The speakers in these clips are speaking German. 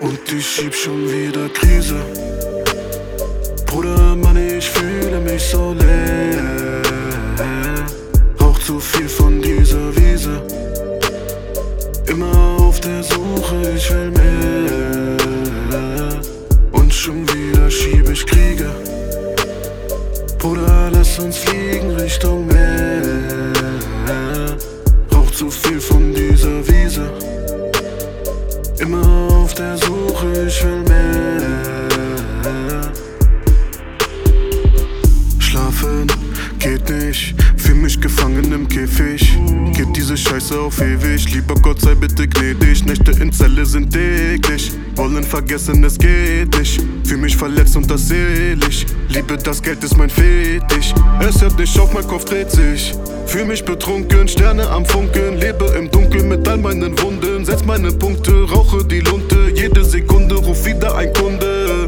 Und ich schieb schon wieder Krise. Bruder, Mann, ich fühle mich so leer. Rauch zu viel von dieser Wiese. Immer auf der Suche, ich will mehr. Und schon wieder schieb ich Kriege. Bruder, lass uns fliegen Richtung Meer. Rauch zu viel von dieser Wiese. Immer auf der Suche, ich will mehr. Schlafen geht nicht, fühl mich gefangen im Käfig. Geht diese Scheiße auf ewig, lieber Gott sei bitte gnädig. Nächte in Zelle sind täglich, wollen vergessen es geht nicht. Fühl mich verletzt und das selig, Liebe, das Geld ist mein Fetisch. Es hört nicht auf, mein Kopf dreht sich. Fühl mich betrunken, Sterne am Funkeln. Lebe im Dunkeln mit all meinen Wunden. Setz meine Punkte, rauche die Lunte. Jede Sekunde ruf wieder ein Kunde.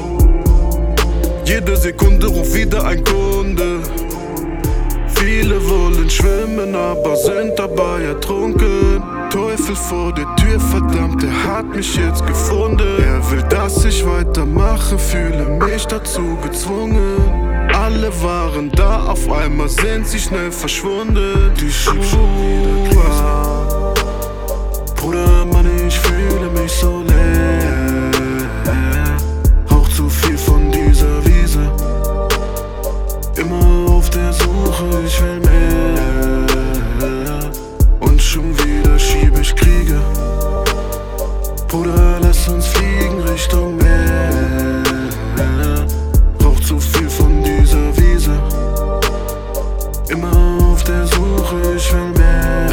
Jede Sekunde ruf wieder ein Kunde. Viele wollen schwimmen, aber sind dabei ertrunken. Teufel vor der Tür, verdammt, er hat mich jetzt gefunden. Er will, dass ich weitermache, fühle mich dazu gezwungen. Alle waren da, auf einmal sind sie schnell verschwunden. Die schieb schon wieder Krise. Bruder, Mann, ich fühle mich so leer. Rauch zu viel von dieser Wiese. Immer auf der Suche, ich will mehr. Und schon wieder schieb ich Kriege. Bruder, lass uns fliegen Richtung Meer. Rauch zu viel von dieser Wiese. Immer auf der Suche, ich will mehr.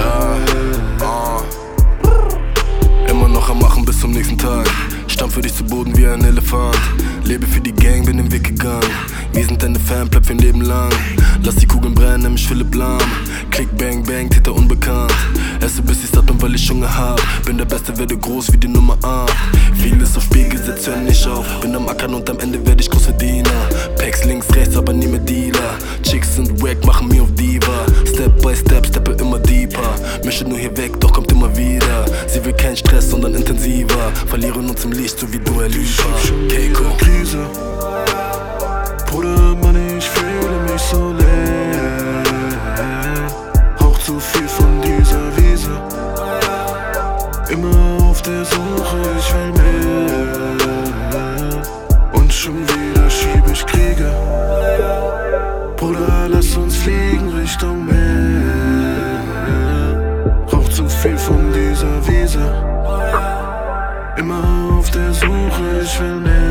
Immer noch am Machen bis zum nächsten Tag. Stampfe dich zu Boden wie ein Elefant. Lebe für die Gang, bin den Weg gegangen. Wir sind deine Fanplap für ein Leben lang. Lass die Kugeln brennen, ich Philipp Lahm. Klick, bang, bang, Täter unbekannt. Esse bis ich satt bin, weil ich Hunger hab. Bin der Beste, werde groß wie die Nummer 8. Vieles auf Spiel gesetzt, hör nicht auf. Bin am Ackern und am Ende werde ich Großverdiener. Packs links, rechts, aber nie mehr Dealer. Chicks sind wack, machen mir auf Diva. Step by Step, steppe immer deeper. Mische nur hier weg, doch kommt immer wieder. Sie will keinen Stress, sondern intensiver. Verlieren uns im Licht, so wie du Lipa. Keiko. Krise. Bruder, Mann, ich fühle mich so leer. Rauch zu viel von dieser Wiese. Immer auf der Suche, ich will mehr. Und schon wieder schieb ich Kriege. Bruder, lass uns fliegen Richtung Meer. Rauch zu viel von dieser Wiese. Immer auf der Suche, ich will mehr.